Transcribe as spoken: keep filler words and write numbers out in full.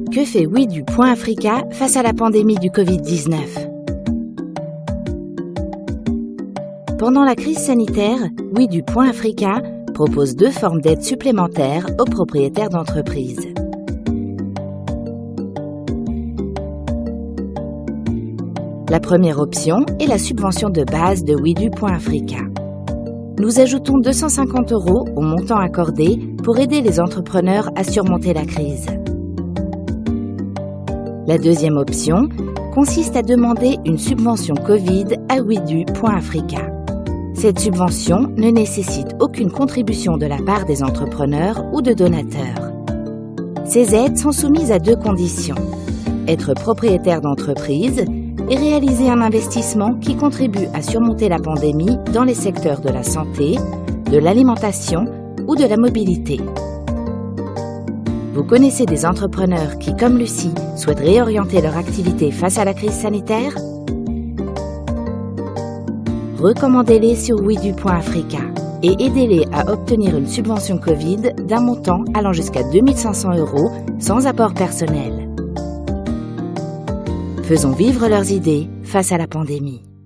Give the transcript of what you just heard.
Que fait Widu.Africa face à la pandémie du covid dix-neuf? Pendant la crise sanitaire, Widu.Africa propose deux formes d'aide supplémentaires aux propriétaires d'entreprises. La première option est la subvention de base de Widu.Africa. Nous ajoutons deux cent cinquante euros au montant accordé pour aider les entrepreneurs à surmonter la crise. La deuxième option consiste à demander une subvention Covid à Widu.Africa. Cette subvention ne nécessite aucune contribution de la part des entrepreneurs ou de donateurs. Ces aides sont soumises à deux conditions: être propriétaire d'entreprise et réaliser un investissement qui contribue à surmonter la pandémie dans les secteurs de la santé, de l'alimentation ou de la mobilité. Vous connaissez des entrepreneurs qui, comme Lucie, souhaitent réorienter leur activité face à la crise sanitaire? Recommandez-les sur Widu.Africa et aidez-les à obtenir une subvention Covid d'un montant allant jusqu'à deux mille cinq cents euros sans apport personnel. Faisons vivre leurs idées face à la pandémie.